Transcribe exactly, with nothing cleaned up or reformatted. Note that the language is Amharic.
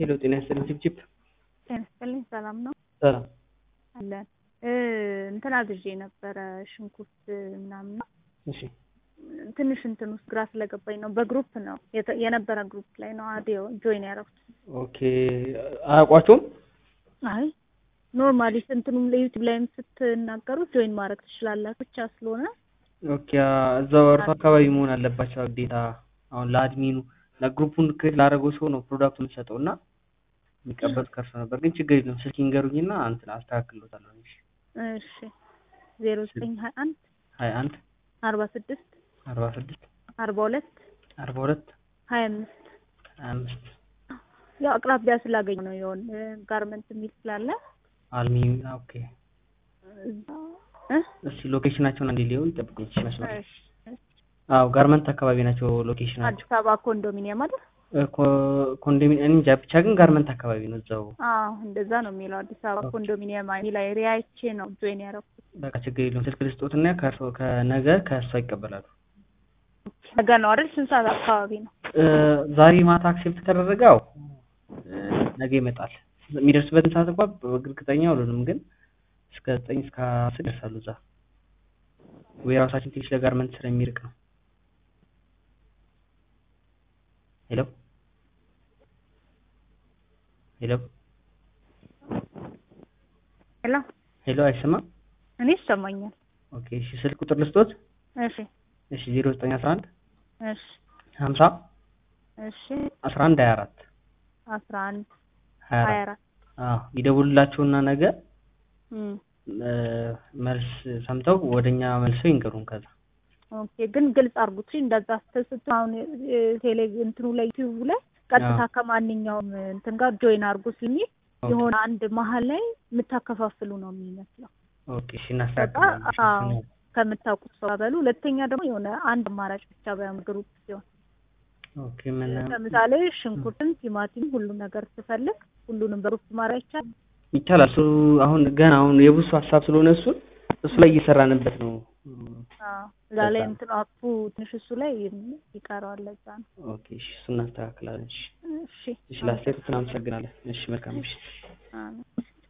ሄሎ ጤና ይስጥልኝ ጭብጭብ ጤና ይስጥልኝ ሰላም ነው ሰላም አለ እ እንትን አግዤ ነበረ ሽንኩርት ምናምን እሺ ትንሽ እንትን ውስጥ ግራ ስለገባኝ ነው በግሩፕ ነው የነበረ ግሩፕ ላይ ነው አዲዮ ጆይን ያደረኩት ኦኬ አያውቋቸውም አይ ኖርማሊ እንትኑም ለዩቲዩብ ላይም ስትናገሩ ጆይን ማድረግ ትችላላችሁ ብቻ ስለሆነ ኦኬ እዛው እርሱ አካባቢ መሆን አለባቸው ግዴታ አሁን ለአድሚኑ ለግሩፑን ክሬት ላደረገው ሰው ነው ፕሮዳክቱን ሰጠውና የሚቀበል ከርሶ ነበር ግን ችግር የለም ስልክ ይንገሩኝና አንተ አስተካክሎታለሁ እሺ እሺ ዜሮ ዘጠኝ ሀያ አንድ ሀያ አንድ አርባ ስድስት አርባ ስድስት አርባ ሁለት አርባ ሁለት ሀያ አምስት ሀያ አምስት ያው አቅራቢያ ስላገኘ ነው የሆነ ጋርመንት የሚል ስላለ አልሚ ኦኬ እሺ ሎኬሽናቸውን አንዴ ሊሆን ይጠብቁኝ መስመር አዎ ጋርመንት አካባቢ ናቸው ሎኬሽናቸው አዲስ አበባ ኮንዶሚኒየም አይደል ኮንዶሚኒየም እንጃ ብቻ ግን ጋርመንት አካባቢ ነው እዛው አዎ እንደዛ ነው የሚለው አዲስ አበባ ኮንዶሚኒየም አይ ላይ ሪያይቼ ነው ጆይን ያደረኩት በቃ ችግር የለውም ስልክ ልስጦትና ከእርሶ ከነገ ከእሷ ይቀበላሉ ነገ ነው አይደል ስንት ሰዓት አካባቢ ነው ዛሬ ማታ አክሴፕት ተደረገው ነገ ይመጣል የሚደርስበትን ሰዓት እንኳን በእርግጠኛ አልሆንም ግን እስከ ዘጠኝ እስከ አስር ይደርሳሉ እዛ ወይ ራሳችን ትንሽ ለጋርመንት ስለሚርቅ ነው ሄሎ ሄሎ ሄሎ ሄሎ አይሰማም እኔ ይሰማኛል ኦኬ እሺ ስልክ ቁጥር ልስጦት እሺ እሺ ዜሮ ዘጠኝ አስራ አንድ እሺ ሀምሳ እሺ አስራ አንድ ሀያ አራት አስራ አንድ ሀያ አራት አዎ ይደውልላችሁና ነገ እም መልስ ሰምተው ወደኛ መልሰው ይንገሩን ከዛ ኦኬ ግን ግልጽ አርጉት እንደዛ ተሰጥቶ አሁን ቴሌቪዥን እንትኑ ላይ ዩቲዩብ ላይ ቀጥታ ከማንኛውም እንትን ጋር ጆይን አርጉ ሲሚል የሆነ አንድ መሀል ላይ የምታከፋፍሉ ነው የሚመስለው ኦኬ እሺ እናስተካክላለን ከምታውቁት ሰው በሉ ሁለተኛ ደግሞ የሆነ አንድ አማራጭ ብቻ በግሩፕ ሲሆን ኦኬ ምን ለምሳሌ ሽንኩርትን ቲማቲም ሁሉ ነገር ትፈልግ ሁሉንም በግሩፕ ማድረግ ይቻላል ይቻላል እሱ አሁን ገና አሁን የብዙ ሀሳብ ስለሆነ እሱ እሱ ላይ እየሰራንበት ነው አዎ ዛሬ እንትን አፑ ትንሽ እሱ ላይ ይቀራል ለዛ ነው ኦኬ እሺ እሱን እናስተካክላለን እሺ እሺ እሺ ላስቴት እናመሰግናለን እሺ መልካም እሺ አሜን